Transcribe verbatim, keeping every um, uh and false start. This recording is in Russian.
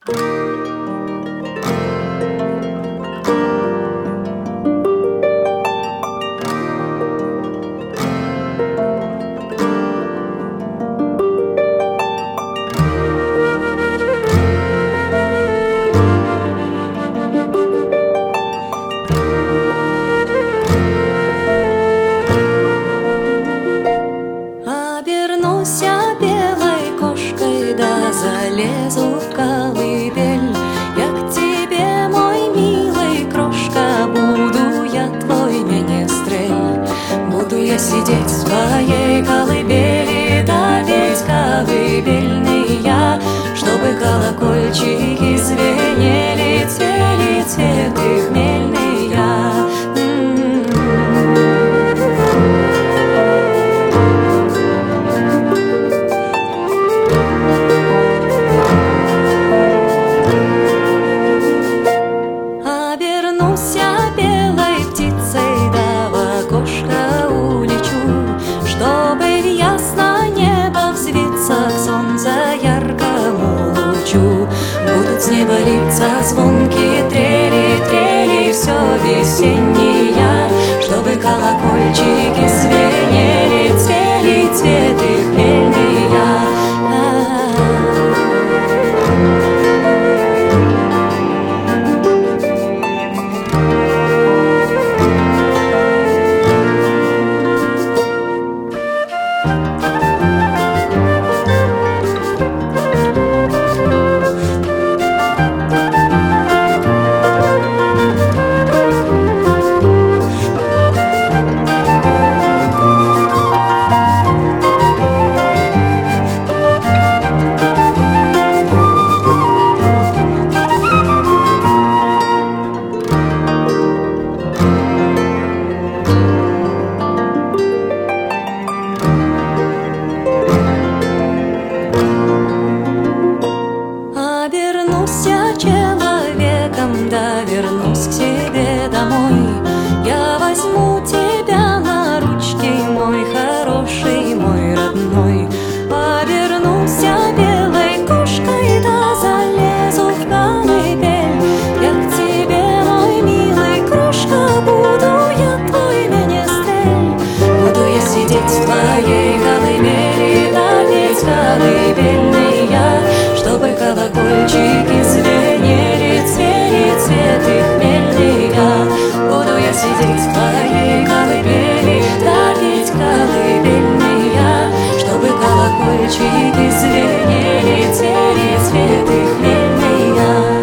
Обернусь я белой кошкой, да залезу в колыбель. Я к тебе, мой милый крошка, буду я твой менестрель. Буду я сидеть в своей колыбели, да петь колыбельный я, чтобы колокольчики звенели, цвели цветы хмельный я. Обернусь я белой птицей, да в окошко улечу, чтобы в ясное небо взвиться к солнцу яркому лучу. Будут с неба литься звонкие трели, трели, все весеннее, чтобы колокольчики звенели, цвели цветы хмельные я. Обернусь я человеком, да вернусь к себе домой. Я возьму тебя на ручки, мой хороший, мой родной. Обернусь я белой кошкой, да залезу в колыбель. Я к тебе, мой милый крошка, буду я твой менестрель. Буду я сидеть в твоей колыбели, да петь колыбельный я, чтобы колокольчики звенели, цвели цветы хмельные я. Буду я сидеть в твоей колыбели, да петь колыбельный я, чтобы колокольчики звенели, цвели цветы хмельные я.